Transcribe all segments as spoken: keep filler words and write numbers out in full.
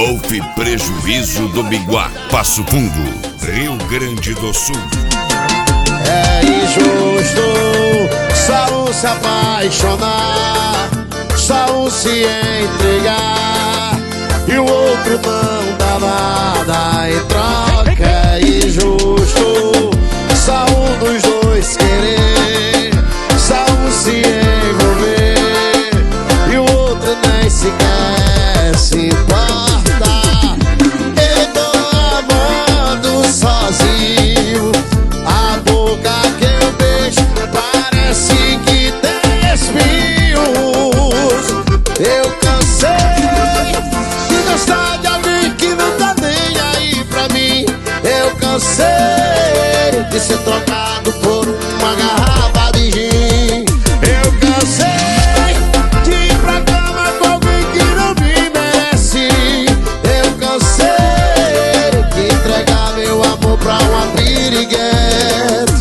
Golf Prejuízo do Biguá, Passo Fundo, Rio Grande do Sul. É injusto só um se apaixonar, só um se entregar e o outro não dá nada em troca. É injusto só um dos dois querer, só um se envolver e o outro nem sequer se importa. Eu tô amando sozinho, a boca que eu beijo parece que tem espinhos. Eu cansei de gostar de alguém que não tá nem aí pra mim. Eu cansei de ser trocado por uma garrafa de gin. Eu cansei de ir pra cama com alguém que não me merece. Eu cansei de entregar meu amor pra uma piriguete.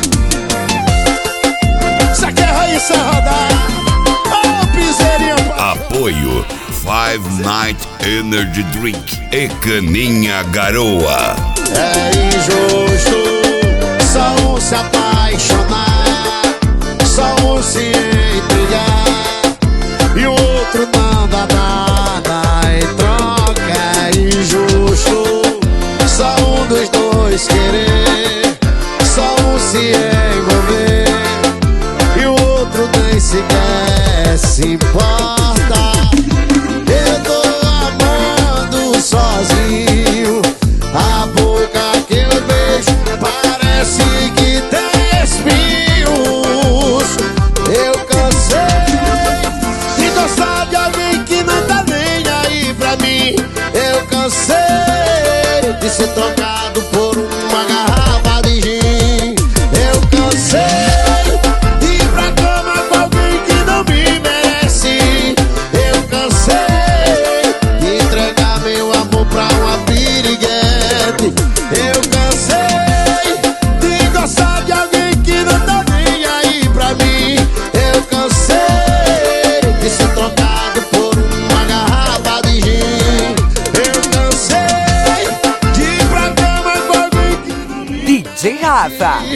Isso aqui é Raíssa Rodar. Oh, piseirinho. Apoio Five Night Energy Drink e Caninha Garoa. É injusto só um se apaixonar, só um se entregar e o outro não dá nada em troca. É injusto só um dos dois querer, só um se envolver e o outro nem sequer se importa. Eu tô amando sozinho, a boca que eu beijo parece que tem espinhos. Eu cansei de gostar de alguém que não tá nem aí pra mim. Eu cansei de ser trocado por uma garrafa de gin. Eu cansei de ir pra cama com alguém que não me merece. Eu cansei de entregar meu amor pra uma piriguete. Eu cansei de gostar de alguém que não tá nem aí pra mim. Eu cansei de ser trocado por uma garrafa de gin. Eu cansei de ir pra cama com alguém que D J Rafa,